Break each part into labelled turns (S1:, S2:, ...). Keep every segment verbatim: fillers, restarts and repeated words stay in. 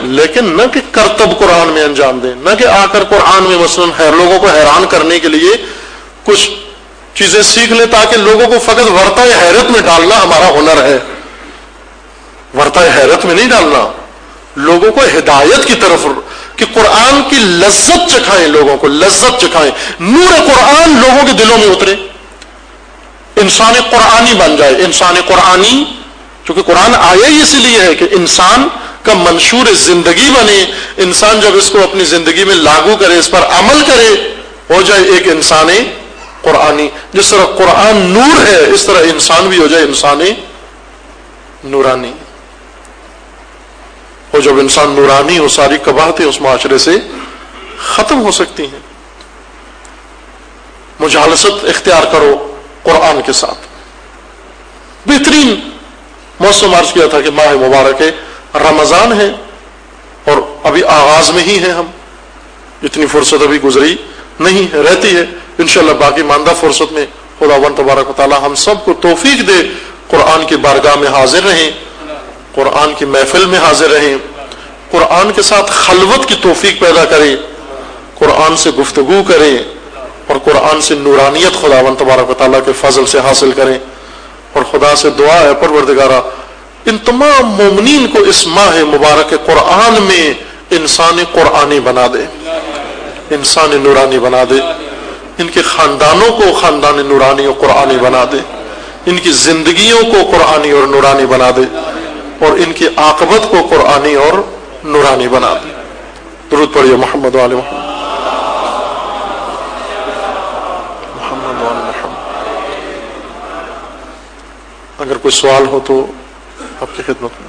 S1: لیکن نہ کہ کرتب قرآن میں انجام دیں، نہ کہ آ کر قرآن میں مثلاً لوگوں کو حیران کرنے کے لیے کچھ چیزیں سیکھ لیں تاکہ لوگوں کو فقط ورطہ حیرت میں ڈالنا ہمارا ہنر ہے. ورطہ حیرت میں نہیں ڈالنا، لوگوں کو ہدایت کی طرف کہ قرآن کی لذت چکھائیں، لوگوں کو لذت چکھائیں، نور قرآن لوگوں کے دلوں میں اترے، انسان قرآنی بن جائے. انسان قرآنی چونکہ قرآن آیا ہی اسی لیے ہے کہ انسان کا منشور زندگی بنے، انسان جب اس کو اپنی زندگی میں لاگو کرے، اس پر عمل کرے، ہو جائے ایک انسان قرآنی. جس طرح قرآن نور ہے اس طرح انسان بھی ہو جائے انسان نورانی. اور جب انسان نورانی ہو ساری قباحتیں اس معاشرے سے ختم ہو سکتی ہیں. مجالست اختیار کرو قرآن کے ساتھ. بہترین موسم عرض کیا تھا کہ ماہ مبارک رمضان ہے اور ابھی آغاز میں ہی ہیں ہم، اتنی فرصت ابھی گزری نہیں رہتی ہے. انشاءاللہ باقی ماندہ فرصت میں خداوند تبارک و تعالی ہم سب کو توفیق دے قرآن کی بارگاہ میں حاضر رہیں، قرآن کی محفل میں حاضر رہیں، قرآن کے ساتھ خلوت کی توفیق پیدا کریں، قرآن سے گفتگو کریں اور قرآن سے نورانیت خداوند تبارک و تعالیٰ کے فضل سے حاصل کریں. اور خدا سے دعا ہے پروردگارہ ان تمام مومنین کو اس ماہ مبارک قرآن میں انسان قرآنی بنا دے، انسان نورانی بنا دے، ان کے خاندانوں کو خاندان نورانی اور قرآنی بنا دے، ان کی زندگیوں کو قرآنی اور نورانی بنا دے، اور ان کی عاقبت کو قرآنی اور نورانی بنا دے. درود پڑھیے محمد وعلی محمد. اگر کوئی سوال ہو تو آپ کی خدمت میں.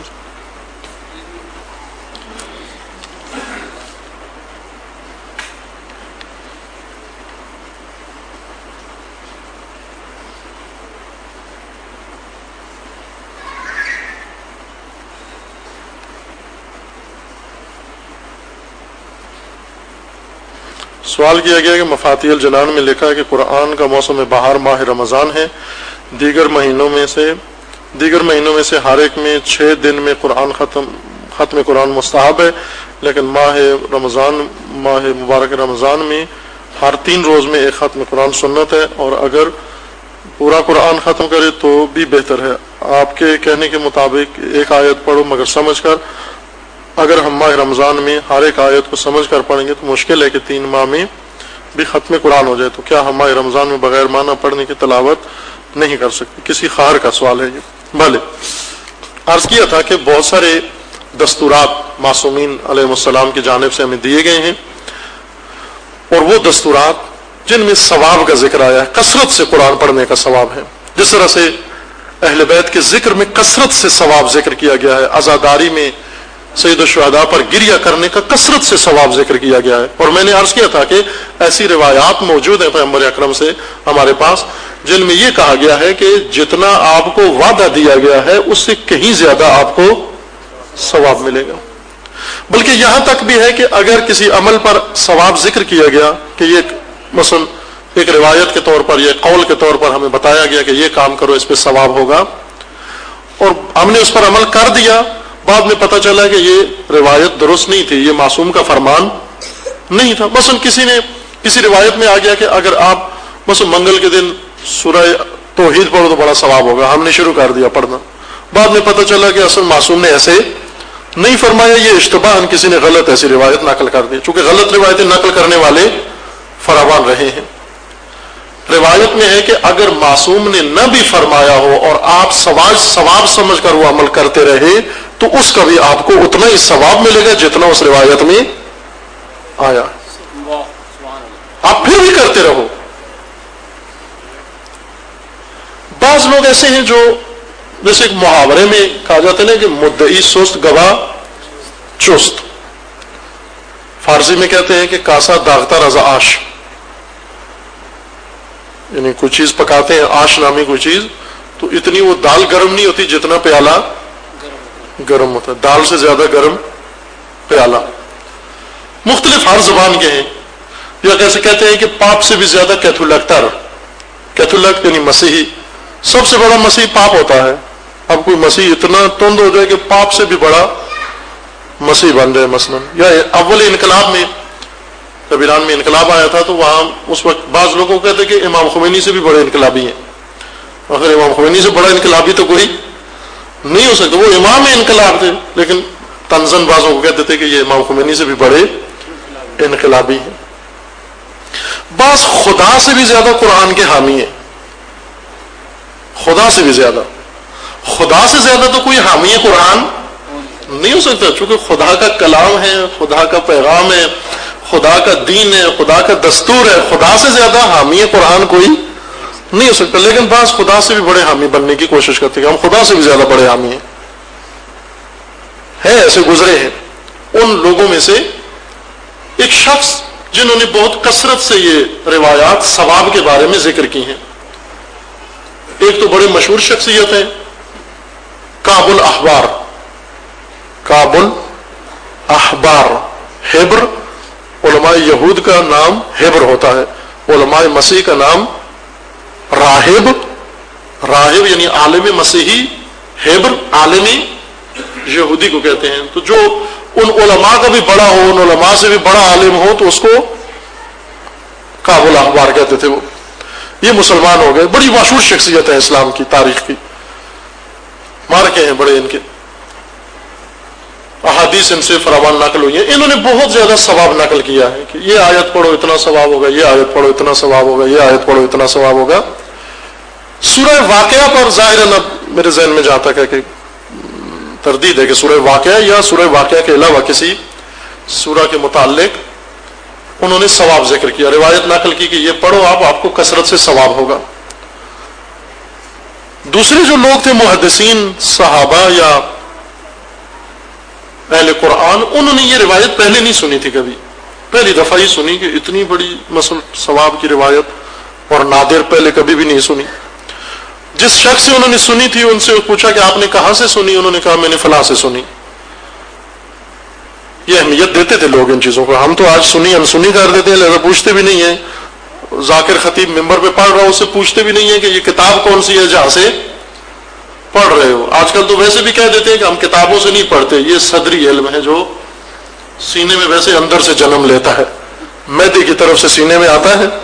S1: سوال کیا گیا کہ مفاتیح الجنان میں لکھا ہے کہ قرآن کا موسم بہار ماہ رمضان ہے، دیگر مہینوں میں سے دیگر مہینوں میں سے ہر ایک میں چھ دن میں قرآن ختم ختم قرآن مستحب ہے، لیکن ماہ رمضان ماہ مبارک رمضان میں ہر تین روز میں ایک ختم قرآن سنت ہے، اور اگر پورا قرآن ختم کرے تو بھی بہتر ہے. آپ کے کہنے کے مطابق ایک آیت پڑھو مگر سمجھ کر. اگر ہم ماہ رمضان میں ہر ایک آیت کو سمجھ کر پڑھیں گے تو مشکل ہے کہ تین ماہ میں بھی ختم قرآن ہو جائے، تو کیا ہم ماہ رمضان میں بغیر معنی پڑھنے کی تلاوت نہیں کر سکتے؟ کسی خواہر کا سوال ہے یہ. بھلے عرض کیا تھا کہ بہت سارے دستورات معصومین علیہ السلام کی جانب سے ہمیں دیے گئے ہیں، اور وہ دستورات جن میں ثواب کا ذکر آیا ہے، کثرت سے قرآن پڑھنے کا ثواب ہے. جس طرح سے اہل بیت کے ذکر میں کثرت سے ثواب ذکر کیا گیا ہے، عزاداری میں سید الشہداء پر گریہ کرنے کا کثرت سے ثواب ذکر کیا گیا ہے. اور میں نے عرض کیا تھا کہ ایسی روایات موجود ہیں پیغمبر اکرم سے ہمارے پاس جن میں یہ کہا گیا ہے کہ جتنا آپ کو وعدہ دیا گیا ہے اس سے کہیں زیادہ آپ کو ثواب ملے گا. بلکہ یہاں تک بھی ہے کہ اگر کسی عمل پر ثواب ذکر کیا گیا کہ یہ مثلا ایک روایت کے طور پر یا قول کے طور پر ہمیں بتایا گیا کہ یہ کام کرو اس پہ ثواب ہوگا، اور ہم نے اس پر عمل کر دیا، بعد میں پتہ چلا کہ یہ روایت درست نہیں تھی، یہ معصوم کا فرمان نہیں تھا. مثلا کسی نے کسی روایت میں آ گیا کہ اگر آپ مثلا منگل کے دن سورہ توحید پڑھو تو بڑا ثواب ہوگا، ہم نے شروع کر دیا پڑھنا، بعد میں پتہ چلا کہ اصل معصوم نے ایسے نہیں فرمایا، یہ اشتباہ کسی نے غلط ایسی روایت نقل کر دی. چونکہ غلط روایتیں نقل کرنے والے فراوان رہے ہیں. روایت میں ہے کہ اگر معصوم نے نہ بھی فرمایا ہو اور آپ ثواب ثواب سمجھ کر وہ عمل کرتے رہے تو اس کا بھی آپ کو اتنا ہی ثواب ملے گا جتنا اس روایت میں آیا. آپ پھر بھی کرتے رہو. بعض لوگ ایسے ہیں جو جیسے ایک محاورے میں کہا جاتا ہے نا کہ مدعی سست گواہ چست. فارسی میں کہتے ہیں کہ کاسا داغتا رضا آش، یعنی کوئی چیز پکاتے ہیں آش نامی کوئی چیز تو اتنی وہ دال گرم نہیں ہوتی جتنا پیالہ گرم ہوتا ہے، دال سے زیادہ گرم پیالہ. مختلف ہر زبان کے ہیں. یا کیسے کہتے ہیں کہ پاپ سے بھی زیادہ کیتھولکٹر، کیتھولک یعنی مسیحی، سب سے بڑا مسیح پاپ ہوتا ہے. اب کوئی مسیح اتنا تند ہو جائے کہ پاپ سے بھی بڑا مسیح بن جائے مثلا. یا اول انقلاب میں جب ایران میں انقلاب آیا تھا تو وہاں اس وقت بعض لوگوں کو کہتے کہ امام خمینی سے بھی بڑے انقلابی ہیں. اگر امام خمینی سے بڑا انقلابی تو کوئی نہیں ہو سکتا. وہ امام انقلاب تھے لیکن تنزن بعضوں کو کہتے تھے کہ یہ امام خمینی سے بھی بڑے انقلابی ہیں. بعض خدا سے بھی زیادہ قرآن کے حامی ہیں. خدا سے بھی زیادہ خدا سے زیادہ تو کوئی حامی قرآن نہیں ہو سکتا, چونکہ خدا کا کلام ہے, خدا کا پیغام ہے, خدا کا دین ہے, خدا کا دستور ہے. خدا سے زیادہ حامی قرآن کوئی نہیں ہو سکتا. لیکن بعض خدا سے بھی بڑے حامی بننے کی کوشش کرتے ہیں کہ ہم خدا سے بھی زیادہ بڑے حامی ہیں. ہے ایسے گزرے ہیں. ان لوگوں میں سے ایک شخص جنہوں نے بہت کثرت سے یہ روایات ثواب کے بارے میں ذکر کی ہیں, ایک تو بڑے مشہور شخصیت ہے کعب الاحبار. کعب الاحبار ہیبر, علماء یہود کا نام ہیبر ہوتا ہے, علماء مسیح کا نام راہب. راہب یعنی عالم مسیحی, ہیبر عالمی یہودی کو کہتے ہیں. تو جو ان علماء کا بھی بڑا ہو, ان علماء سے بھی بڑا عالم ہو, تو اس کو کعب الاحبار کہتے تھے. وہ یہ مسلمان ہو گئے, بڑی مشہور شخصیت ہے اسلام کی تاریخ کی, مارکے ہیں بڑے ان کے, احادیث ان سے فراوان نقل ہوئی ہیں. انہوں نے بہت زیادہ ثواب نقل کیا ہے کہ یہ آیت پڑھو اتنا ثواب ہوگا, یہ آیت پڑھو اتنا ثواب ہوگا, یہ آیت پڑھو اتنا ثواب ہوگا. سورہ واقعہ پر ظاہراً اب میرے ذہن میں جہاں تک ہے کہ تردید ہے کہ سورہ واقعہ یا سورہ واقعہ کے علاوہ کسی سورہ کے متعلق انہوں نے ثواب ذکر کیا, روایت نقل کی کہ یہ پڑھو آپ آپ کو کثرت سے ثواب ہوگا. دوسرے جو لوگ تھے محدثین صحابہ یا اہل قرآن, انہوں نے یہ روایت پہلے نہیں سنی تھی کبھی, پہلی دفعہ ہی سنی کہ اتنی بڑی مثلا ثواب کی روایت, اور نادر پہلے کبھی بھی نہیں سنی. جس شخص سے انہوں نے سنی تھی ان سے پوچھا کہ آپ نے کہاں سے سنی, انہوں نے کہا میں نے فلاں سے سنی. یہ اہمیت دیتے تھے لوگ ان چیزوں کو. ہم تو آج سنی انسنی کر دیتے ہیں, لہذا پوچھتے بھی نہیں ہیں. ذاکر خطیب ممبر پہ پڑھ رہا ہو, اس سے پوچھتے بھی نہیں ہیں کہ یہ کتاب کون سی ہے جہاں سے پڑھ رہے ہو. آج کل تو ویسے بھی کہہ دیتے ہیں کہ ہم کتابوں سے نہیں پڑھتے, یہ صدری علم ہے جو سینے میں ویسے اندر سے جنم لیتا ہے, معدے کی طرف سے سینے میں آتا ہے.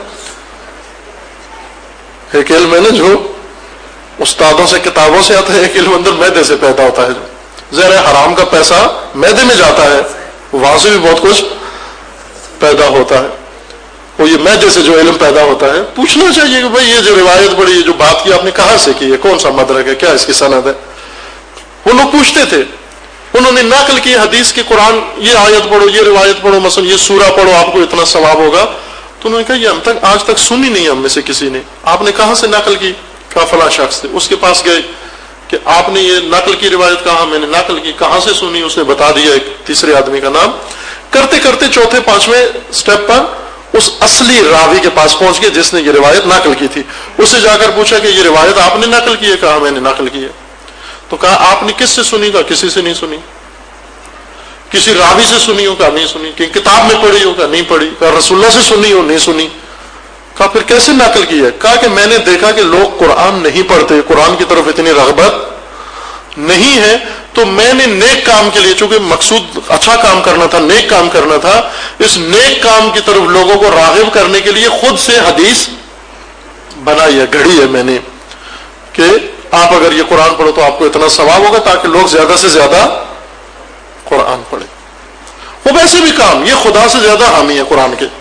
S1: ایک علم ہے نا جو استادوں سے کتابوں سے آتا ہے, ایک علم اندر معدے سے پیدا ہوتا ہے. جو ظاہر ہے حرام کا پیسہ معدے میں جاتا ہے, وہاں سے بھی بہت کچھ پیدا ہوتا ہے. وہ یہ معدے سے جو علم پیدا ہوتا ہے, پوچھنا چاہیے کہ بھائی یہ جو روایت بڑی جو بات کی آپ نے کہاں سے کی ہے, کون سا مدرک ہے, کیا اس کی سند ہے. وہ لوگ پوچھتے تھے. انہوں نے نقل کی حدیث کے قرآن, یہ آیت پڑھو, یہ روایت پڑھو, مثلا یہ سورہ پڑھو آپ کو اتنا ثواب ہوگا. تو انہوں نے کہا یہ ہم تک آج تک سنی نہیں ہم میں سے کسی نے, آپ نے کہاں سے نقل کی. کہا فلاں شخص تھے. اس کے پاس گئے کہ آپ نے یہ نقل کی روایت, کہاں میں نے نقل کی, کہاں سے سنی, اس نے بتا دیا ایک تیسرے آدمی کا نام. کرتے کرتے چوتھے پانچویں سٹیپ پر اس اصلی راوی کے پاس پہنچ گئے جس نے یہ روایت نقل کی تھی. اس سے جا کر پوچھا کہ یہ روایت آپ نے نقل کی ہے, کہا میں نے نقل کی ہے. تو کہا آپ نے کس سے سنی, کہا کسی سے نہیں سنی. کسی راوی سے سنی ہو, کہا نہیں سنی. کہ کتاب میں پڑھی ہو, کہا نہیں پڑھی. کہا رسول اللہ سے سنی ہو, نہیں سنی. کہا پھر کیسے نقل کی ہے. کہا کہ میں نے دیکھا کہ لوگ قرآن نہیں پڑھتے, قرآن کی طرف اتنی رغبت نہیں ہے, تو میں نے نیک کام کے لیے, چونکہ مقصود اچھا کام کرنا تھا, نیک کام کرنا تھا, اس نیک کام کی طرف لوگوں کو راغب کرنے کے لیے خود سے حدیث بنائی ہے, گھڑی ہے میں نے, کہ آپ اگر یہ قرآن پڑھو تو آپ کو اتنا ثواب ہوگا, تاکہ لوگ زیادہ سے زیادہ قرآن پڑھیں. وہ ویسے بھی کام, یہ خدا سے زیادہ حامی ہے قرآن کے,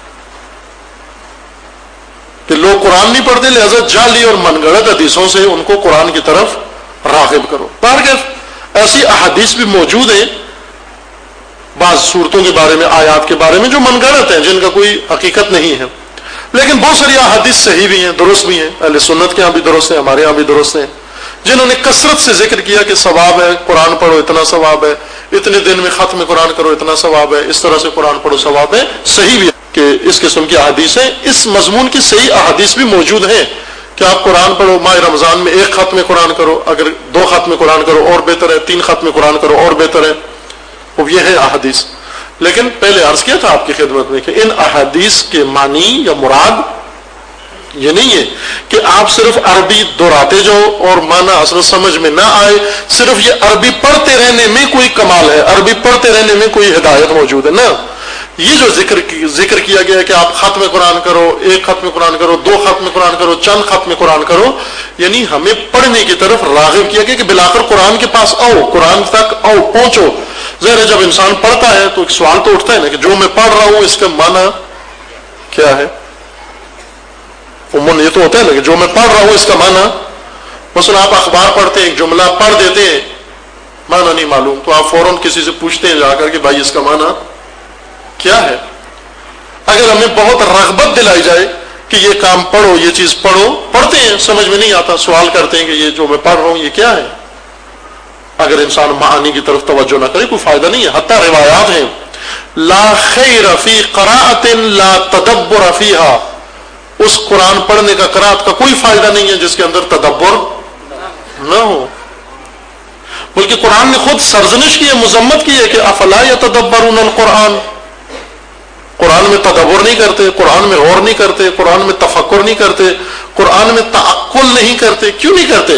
S1: کہ لوگ قرآن نہیں پڑھتے, لہذا جعلی اور من گھڑت حدیثوں سے ان کو قرآن کی طرف راغب کرو. بہرکیف ایسی احادیث بھی موجود ہیں بعض صورتوں کے بارے میں, آیات کے بارے میں, جو من گھڑت ہیں, جن کا کوئی حقیقت نہیں ہے. لیکن بہت ساری احادیث صحیح بھی ہیں, درست بھی ہیں, اہل سنت کے ہاں بھی درست ہیں, ہمارے ہاں بھی درست ہیں, جنہوں نے کثرت سے ذکر کیا کہ ثواب ہے, قرآن پڑھو اتنا ثواب ہے, اتنے دن میں ختم قرآن کرو اتنا ثواب ہے, اس طرح سے قرآن پڑھو ثواب ہے. صحیح بھی ہے کہ اس قسم کی احادیث ہیں. اس مضمون کی صحیح احادیث بھی موجود ہیں کہ آپ قرآن پڑھو, ماہ رمضان میں ایک ختم قرآن کرو, اگر دو ختم قرآن کرو اور بہتر ہے, تین ختم قرآن کرو اور بہتر ہے. وہ یہ ہے احادیث. لیکن پہلے عرض کیا تھا آپ کی خدمت میں کہ ان احادیث کے معنی یا مراد یہ نہیں ہے کہ آپ صرف عربی دہراتے جاؤ اور معنی اصل سمجھ میں نہ آئے، صرف یہ عربی پڑھتے رہنے میں کوئی کمال ہے، عربی پڑھتے رہنے میں کوئی ہدایت موجود ہے. نہ، یہ جو ذکر کی ذکر کیا گیا کہ آپ ختم قرآن کرو، ایک ختم قرآن کرو، دو ختم قرآن کرو، چند ختم قرآن کرو، یعنی ہمیں پڑھنے کی طرف راغب کیا گیا کہ بالآخر قرآن کے پاس آؤ، قرآن تک آؤ، پہنچو. ظاہر ہے جب انسان پڑھتا ہے تو ایک سوال تو اٹھتا ہے نا کہ جو میں پڑھ رہا ہوں اس کا معنی کیا ہے. عموماً یہ تو ہوتا ہے نا کہ جو میں پڑھ رہا ہوں اس کا معنی، مثلا آپ اخبار پڑھتے ہیں، ایک جملہ پڑھ دیتے ہیں، معنی نہیں معلوم، تو آپ فوراً کسی سے پوچھتے ہیں جا کر کہ بھائی اس کا معنی کیا ہے. اگر ہمیں بہت رغبت دلائی جائے کہ یہ کام پڑھو، یہ چیز پڑھو، پڑھتے ہیں، سمجھ میں نہیں آتا، سوال کرتے ہیں کہ یہ جو میں پڑھ رہا ہوں یہ کیا ہے. اگر انسان معانی کی طرف توجہ نہ کرے کوئی فائدہ نہیں ہے. حتیٰ روایات ہیں لا خیر فی قراءۃ لا تدبر فیہا، اس قرآن پڑھنے کا قرات کا کوئی فائدہ نہیں ہے جس کے اندر تدبر نہ ہو. بلکہ قرآن نے خود سرزنش کی ہے، مذمت کی ہے کہ افلا یتدبرون القرآن، قرآن میں تدبر نہیں کرتے، قرآن میں غور نہیں کرتے، قرآن میں تفکر نہیں کرتے، قرآن میں تعقل نہیں کرتے. کیوں نہیں کرتے؟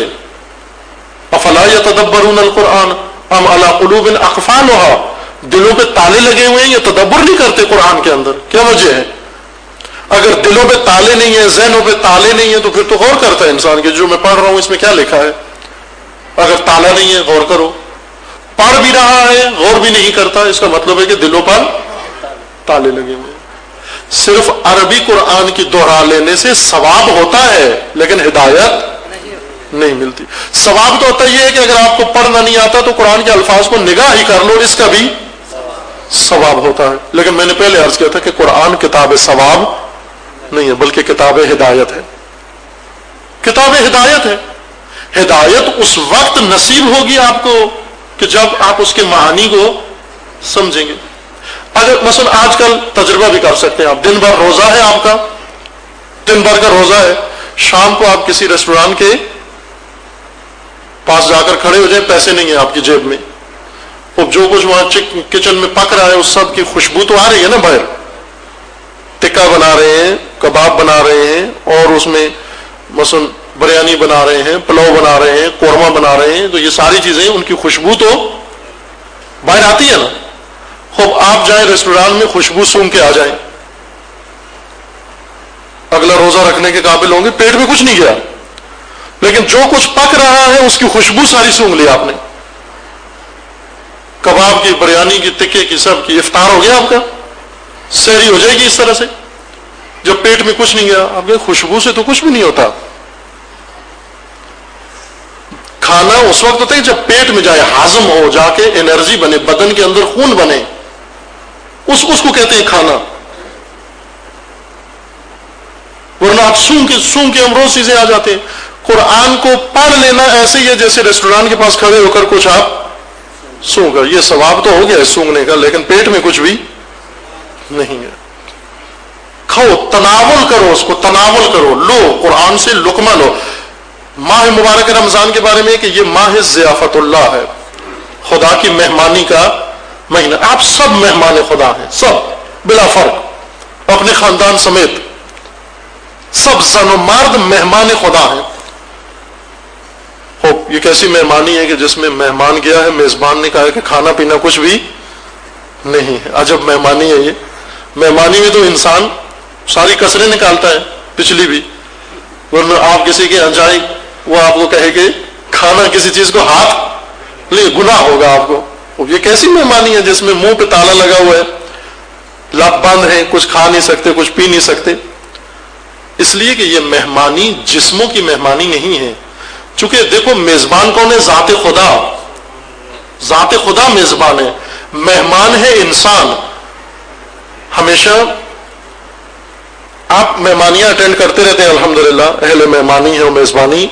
S1: افلا یتدبرون القرآن ام علی قلوب اقفالها، دلوں پہ تالے لگے ہوئے ہیں، یہ تدبر نہیں کرتے قرآن کے اندر. کیا وجہ ہے؟ اگر دلوں پہ تالے نہیں ہیں، ذہنوں پہ تالے نہیں ہیں، تو پھر تو غور کرتا ہے انسان کہ جو میں پڑھ رہا ہوں اس میں کیا لکھا ہے. اگر تالا نہیں ہے غور کرو، پڑھ بھی رہا ہے غور بھی نہیں کرتا، اس کا مطلب ہے کہ دلوں پر تالے لگے ہوئے. صرف عربی قرآن کی دوہرا لینے سے ثواب ہوتا ہے لیکن ہدایت نہیں ملتی. ثواب تو ہوتا یہ ہے کہ اگر آپ کو پڑھنا نہیں آتا تو قرآن کے الفاظ کو نگاہ ہی کر لو، اس کا بھی ثواب ہوتا ہے. لیکن میں نے پہلے عرض کیا تھا کہ قرآن کتاب ثواب نہیں ہے بلکہ کتاب ہدایت ہے. کتاب ہدایت ہے. ہدایت اس وقت نصیب ہوگی آپ کو کہ جب آپ اس کے معانی کو سمجھیں گے. اگر مثلا آج کل تجربہ بھی کر سکتے ہیں آپ، دن بھر روزہ ہے، آپ کا دن بھر کا روزہ ہے، شام کو آپ کسی ریسٹوران کے پاس جا کر کھڑے ہو جائیں، پیسے نہیں ہیں آپ کی جیب میں، اور جو کچھ وہاں کچن میں پک رہا ہے اس سب کی خوشبو تو آ رہی ہے نا باہر، ٹکا بنا رہے ہیں، کباب بنا رہے ہیں، اور اس میں مثلا بریانی بنا رہے ہیں، پلاؤ بنا رہے ہیں، قورمہ بنا رہے ہیں، تو یہ ساری چیزیں ان کی خوشبو تو باہر آتی ہے نا. خوب آپ جائیں ریسٹوران میں، خوشبو سونگ کے آ جائیں، اگلا روزہ رکھنے کے قابل ہوں گے، پیٹ میں کچھ نہیں گیا لیکن جو کچھ پک رہا ہے اس کی خوشبو ساری سونگ لی آپ نے. کباب کی، بریانی کی، ٹکے کی، سب کی افطار ہو گیا آپ کا، سحری ہو جائے گی اس طرح سے. جب پیٹ میں کچھ نہیں گیا آپ کے خوشبو سے تو کچھ بھی نہیں ہوتا. کھانا اس وقت ہوتا ہے جب پیٹ میں جائے، ہاضم ہو، جا کے انرجی بنے، بدن کے اندر خون بنے، اس اس کو کہتے ہیں کھانا. ورنہ آپ سونگ کے سونگ کے امروز چیزیں آ جاتے ہیں. قرآن کو پڑھ لینا ایسے ہی ہے جیسے ریسٹوران کے پاس کھڑے ہو کر کچھ آپ سونگ کر، یہ ثواب تو ہو گیا ہے سونگنے کا لیکن پیٹ میں کچھ بھی نہیں ہے. کھاؤ، تناول کرو، اس کو تناول کرو، لو، قرآن سے لقمہ لو. ماہ مبارک رمضان کے بارے میں کہ یہ ماہ ضیافت اللہ ہے، خدا کی مہمانی کا مہینہ. آپ سب مہمان خدا ہیں، سب بلا فرق، اپنے خاندان سمیت سب زن و مرد مہمان خدا ہیں. یہ کیسی مہمانی ہے کہ جس میں مہمان گیا ہے، میزبان نے کہا کہ کھانا پینا کچھ بھی نہیں ہے. عجب مہمانی ہے یہ. مہمانی میں تو انسان ساری کسریں نکالتا ہے پچھلی بھی، ورنہ آپ کسی کے یہاں جائیں وہ آپ کو کہے کہ کھانا کسی چیز کو ہاتھ لے، گناہ ہوگا آپ کو. یہ کیسی مہمانی ہے جس میں منہ پہ تالا لگا ہوا ہے، لب بند ہے، کچھ کھا نہیں سکتے، کچھ پی نہیں سکتے. اس لیے کہ یہ مہمانی جسموں کی مہمانی نہیں ہے. چونکہ دیکھو میزبان کون ہے؟ ذات خدا. ذات خدا میزبان ہے، مہمان ہے انسان. ہمیشہ آپ مہمانیاں اٹینڈ کرتے رہتے ہیں الحمدللہ، اہل مہمانی ہے اور میزبانی.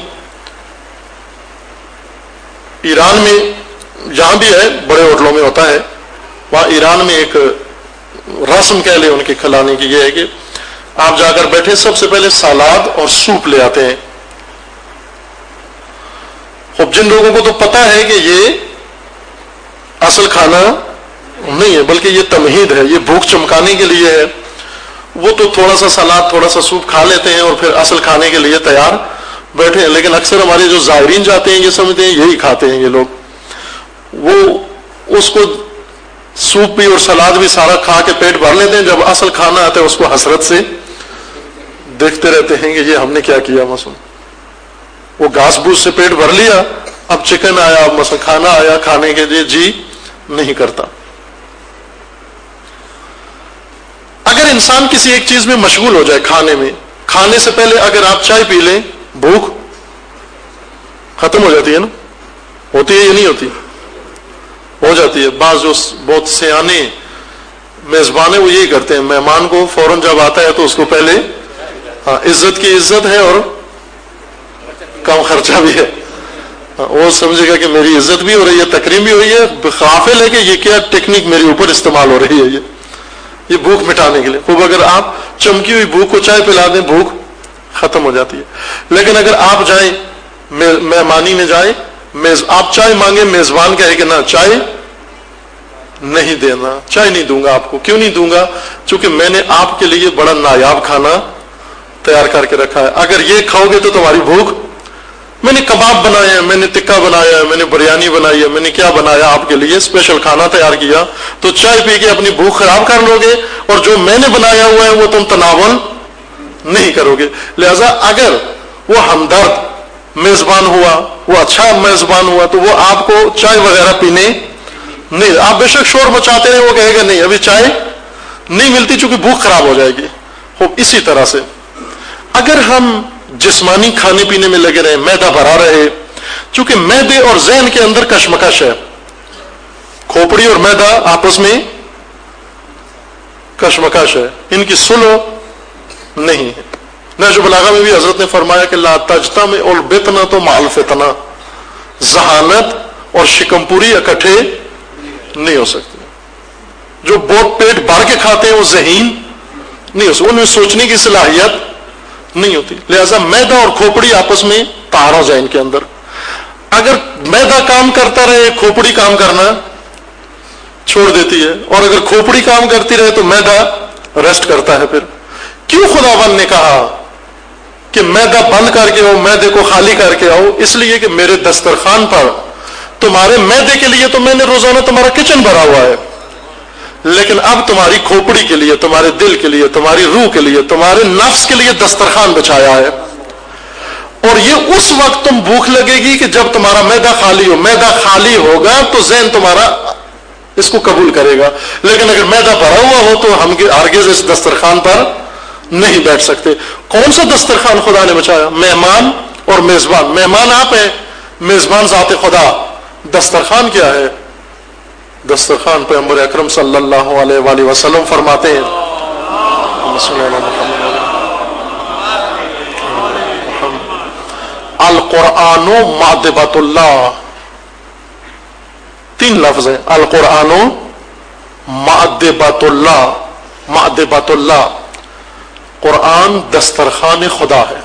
S1: ایران میں جہاں بھی ہے بڑے ہوٹلوں میں ہوتا ہے، وہاں ایران میں ایک رسم کہہ لیں ان کی کھلانے کی، یہ ہے کہ آپ جا کر بیٹھے سب سے پہلے سلاد اور سوپ لے آتے ہیں. اب جن لوگوں کو تو پتا ہے کہ یہ اصل کھانا نہیں ہے بلکہ یہ تمہید ہے، یہ بھوک چمکانے کے لیے ہے، وہ تو تھوڑا سا سلاد تھوڑا سا سوپ کھا لیتے ہیں اور پھر اصل کھانے کے لیے تیار بیٹھے ہیں. لیکن اکثر ہمارے جو زائرین جاتے ہیں یہ سمجھتے ہیں یہی کھاتے ہیں یہ لوگ, وہ اس کو سوپ بھی اور سلاد بھی سارا کھا کے پیٹ بھر لیتے ہیں, جب اصل کھانا آتا ہے اس کو حسرت سے دیکھتے رہتے ہیں کہ یہ ہم نے کیا کیا. مثلا وہ گھاس بوس سے پیٹ بھر لیا, اب چکن آیا, اب مثلا کھانا آیا, کھانے کے لیے جی نہیں کرتا. اگر انسان کسی ایک چیز میں مشغول ہو جائے, کھانے میں, کھانے سے پہلے اگر آپ چائے پی لیں, بھوک ختم ہو جاتی ہے نا, ہوتی ہے یا نہیں ہوتی؟ ہو جاتی ہے. بعض جو بہت سیانے میزبان ہیں وہ یہی کرتے ہیں, مہمان کو فوراً جب آتا ہے تو اس کو پہلے, ہاں عزت کی عزت ہے اور کم خرچہ بھی ہے, وہ سمجھے گا کہ میری عزت بھی ہو رہی ہے, تکریم بھی ہوئی ہے, غافل ہے کہ یہ کیا ٹیکنیک میرے اوپر استعمال ہو رہی ہے, یہ یہ بھوک مٹانے کے لیے. خوب اگر آپ چمکی ہوئی بھوک کو چائے پلا دیں, بھوک ختم ہو جاتی ہے. لیکن اگر آپ جائیں مہمانی میں جائیں, آپ چائے مانگے, میزبان کہے کہ نہ چائے نہیں دینا, چائے نہیں دوں گا آپ کو. کیوں نہیں دوں گا؟ چونکہ میں نے آپ کے لیے بڑا نایاب کھانا تیار کر کے رکھا ہے, اگر یہ کھاؤ گے تو تمہاری بھوک, میں نے کباب بنایا ہے, میں نے ٹکا بنایا ہے, میں نے بریانی بنائی ہے, میں نے کیا بنایا آپ کے لیے, اسپیشل کھانا تیار کیا, تو چائے پی کے اپنی بھوک خراب کر لو گے, اور جو میں نے بنایا ہوا ہے وہ تم تناول نہیں کرو گے. لہذا اگر وہ ہمدرد میزبان ہوا, وہ اچھا میزبان ہوا, تو وہ آپ کو چائے وغیرہ پینے نہیں, آپ بے شک شور مچاتے ہیں, وہ کہے گا نہیں ابھی چائے نہیں ملتی چونکہ بھوک خراب ہو جائے گی. اسی طرح سے اگر ہم جسمانی کھانے پینے میں لگے رہے, میدا بھرا رہے, چونکہ میدے اور ذہن کے اندر کشمکش ہے, کھوپڑی اور میدا آپس میں کشمکش ہے, ان کی سلو نہیں ہے. نہج البلاغہ میں بھی حضرت نے فرمایا کہ لا تجتمع البطنہ تو مع الفتنہ, ذہانت اور شکم پوری اکٹھے نہیں ہو سکتے. جو بہت پیٹ بھر کے کھاتے ہیں وہ ذہین نہیں ہو سکتے, ان میں سوچنے کی صلاحیت نہیں ہوتی. لہذا میدا اور کھوپڑی آپس میں تعارض ہے ان کے اندر. اگر میدا کام کرتا رہے, کھوپڑی کام کرنا چھوڑ دیتی ہے, اور اگر کھوپڑی کام کرتی رہے تو میدا ریسٹ کرتا ہے. پھر کیوں خداوند نے کہا کہ میدا بند کر کے آؤ, میدے کو خالی کر کے آؤ؟ اس لیے کہ میرے دسترخوان پر تمہارے میدے کے لیے تو میں نے روزانہ تمہارا کچن بھرا ہوا ہے, لیکن اب تمہاری کھوپڑی کے لیے, تمہارے دل کے لیے, تمہاری روح کے لیے, تمہارے نفس کے لیے دسترخوان بچھایا ہے. اور یہ اس وقت تم بھوک لگے گی کہ جب تمہارا میدا خالی ہو. میدا خالی ہوگا تو ذہن تمہارا اس کو قبول کرے گا, لیکن اگر میدا بھرا ہوا ہو تو ہم ہرگز اس دسترخوان پر نہیں بیٹھ سکتے. کون سا دسترخوان خدا نے بچایا؟ مہمان اور میزبان. مہمان آپ ہیں, میزبان ذات خدا. دسترخوان کیا ہے؟ دسترخوان پیغمبر اکرم صلی اللہ علیہ وآلہ وسلم فرماتے ہیں, القرآن مأدبۃ اللہ. تین لفظ ہیں, القرآن مأدبۃ اللہ. مأدبۃ اللہ, قرآن دسترخوان خدا ہے.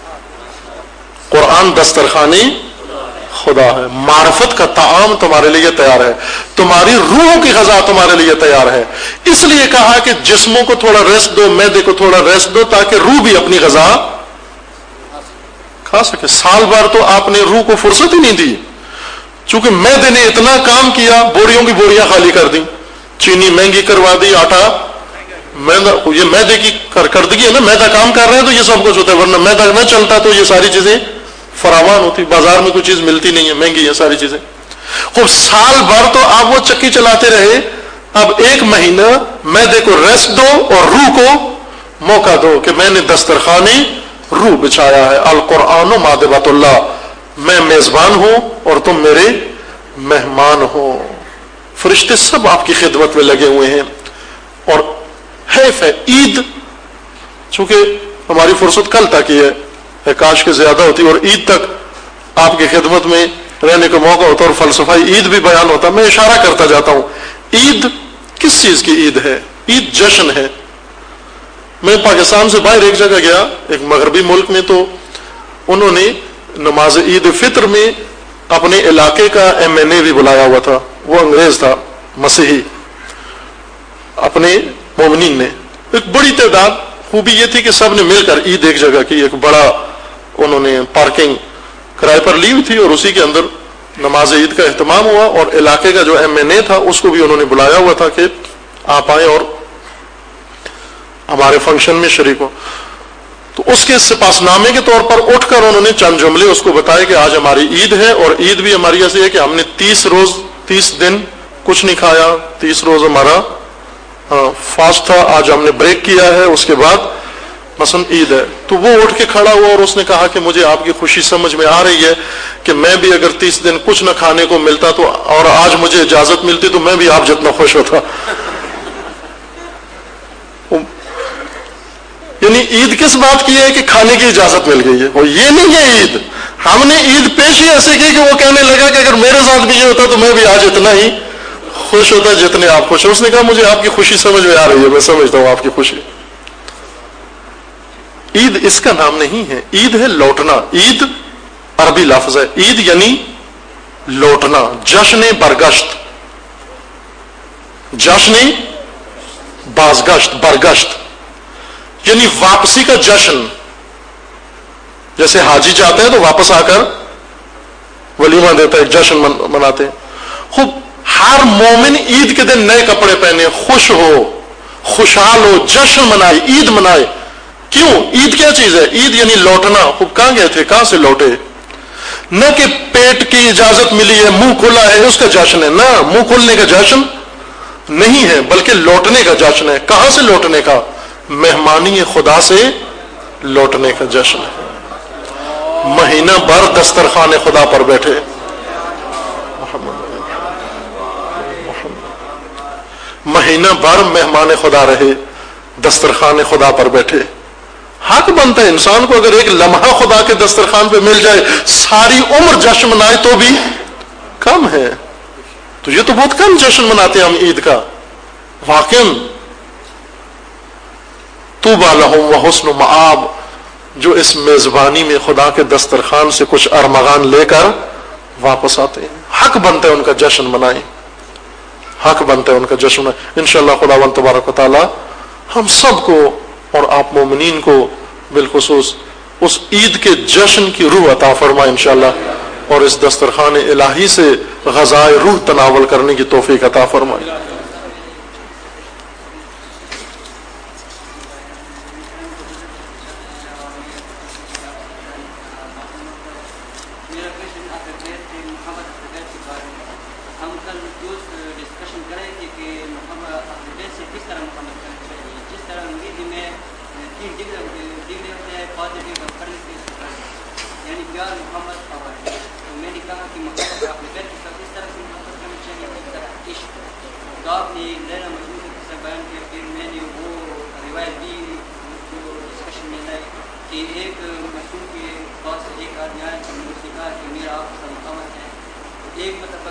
S1: قرآن دسترخوان خدا ہے. معرفت کا طعام تمہارے لیے تیار ہے, تمہاری روح کی غذا تمہارے لیے تیار ہے. اس لیے کہا کہ جسموں کو تھوڑا ریسٹ دو, میدے کو تھوڑا ریسٹ دو, تاکہ روح بھی اپنی غذا کھا سکے. سال بھر تو آپ نے روح کو فرصت ہی نہیں دی, چونکہ میدے نے اتنا کام کیا, بوریوں کی بوریاں خالی کر دی, چینی مہنگی کروا دی, آٹا میدا, یہ میدے کی کارکردگی ہے نا. میدا کام کر رہے ہیں تو یہ سب کچھ ہوتا ہے, ورنہ میدا نہ چلتا تو یہ ساری چیزیں فراوان ہوتی. بازار میں کوئی چیز ملتی نہیں ہے, مہنگی ہے ساری چیزیں. خوب سال بھر تو آپ وہ چکی چلاتے رہے, اب ایک مہینہ میدے کو ریسٹ دو اور روح کو موقع دو کہ میں نے دسترخوان روح بچھایا ہے. القرآن مأدبۃ اللہ, میں میزبان ہوں اور تم میرے مہمان ہو. فرشتے سب آپ کی خدمت میں لگے ہوئے ہیں. اور حیف ہے عید, چونکہ ہماری فرصت کل تک ہی ہے, کاش کے زیادہ ہوتی اور عید تک آپ کی خدمت میں رہنے کا موقع ہوتا اور فلسفہ عید بھی بیان ہوتا. میں اشارہ کرتا جاتا ہوں, عید کس چیز کی عید ہے؟ عید جشن ہے. میں پاکستان سے باہر ایک جگہ گیا, ایک مغربی ملک میں, تو انہوں نے نماز عید فطر میں اپنے علاقے کا ایم این اے بھی بلایا ہوا تھا. وہ انگریز تھا, مسیحی, اپنے مومنین نے ایک بڑی تعداد. خوبی یہ تھی کہ سب نے مل کر عید ایک جگہ کی, ایک بڑا انہوں نے پارکنگ کرائے پر لی ہوئی تھی اور اسی کے اندر نماز عید کا اہتمام ہوا, اور علاقے کا جو ایم این اے تھا اس کو بھی انہوں نے بلایا ہوا تھا کہ آپ آئیں اور ہمارے فنکشن میں شریک ہو. تو اس کے سپاس نامے کے طور پر اٹھ کر انہوں نے چند جملے اس کو بتائے کہ آج ہماری عید ہے, اور عید بھی ہماری ایسی ہے کہ ہم نے تیس روز تیس دن کچھ نہیں کھایا, تیس روز ہمارا فاسٹ تھا, آج ہم نے بریک کیا ہے, اس کے بعد مثلا عید ہے. تو وہ اٹھ کے کھڑا ہوا اور اس نے کہا کہ مجھے آپ کی خوشی سمجھ میں آ رہی ہے کہ میں بھی اگر تیس دن کچھ نہ کھانے کو ملتا تو اور آج مجھے اجازت ملتی تو میں بھی آپ جتنا خوش ہوتا. یعنی عید کس بات کی ہے کہ کھانے کی اجازت مل گئی ہے, اور یہ نہیں ہے عید. ہم نے عید پیش ہی ایسے کی کہ وہ کہنے لگا کہ اگر میرے ساتھ بھی یہ ہوتا تو میں بھی آج اتنا ہی خوش ہوتا جتنے آپ خوش. اس نے کہا مجھے آپ کی خوشی سمجھ میں آ رہی ہے, میں سمجھتا ہوں آپ کی خوشی. عید اس کا نام نہیں ہے, عید ہے لوٹنا. عید عربی لفظ ہے, عید یعنی لوٹنا, جشن برگشت, جشن بازگشت, برگشت یعنی واپسی کا جشن. جیسے حاجی جاتے ہیں تو واپس آ کر ولیمہ دیتا ہے, جشن مناتے ہیں. خوب ہر مومن عید کے دن نئے کپڑے پہنے, خوش ہو, خوشحال ہو, جشن منائے, عید منائے. کیوں؟ عید کیا چیز ہے؟ عید یعنی لوٹنا. خوب کہاں گئے تھے, کہاں سے لوٹے؟ نہ کہ پیٹ کی اجازت ملی ہے, منہ کھلا ہے اس کا جشن ہے, نہ منہ کھلنے کا جشن نہیں ہے بلکہ لوٹنے کا جشن ہے. کہاں سے لوٹنے کا؟ مہمانی خدا سے لوٹنے کا جشن ہے. مہینہ بھر دسترخوان خدا پر بیٹھے, مہینہ بھر مہمان خدا رہے, دسترخوان خدا پر بیٹھے. حق بنتا ہے انسان کو, اگر ایک لمحہ خدا کے دسترخوان پہ مل جائے, ساری عمر جشن منائے تو بھی کم ہے. تو یہ تو بہت کم جشن مناتے ہیں ہم عید کا. واقعاً طوبی لہم وحسن مآب, جو اس میزبانی میں خدا کے دسترخوان سے کچھ ارمغان لے کر واپس آتے ہیں. حق بنتا ہے ان کا جشن منائیں, حق بنتا ہے ان کا جشن منائیں. انشاءاللہ خداوند تبارک و تعالی ہم سب کو اور آپ مومنین کو بالخصوص اس عید کے جشن کی روح عطا فرمائے انشاءاللہ, اور اس دسترخوان الہی سے غذائے روح تناول کرنے کی توفیق عطا فرمائے.
S2: ایک مطلب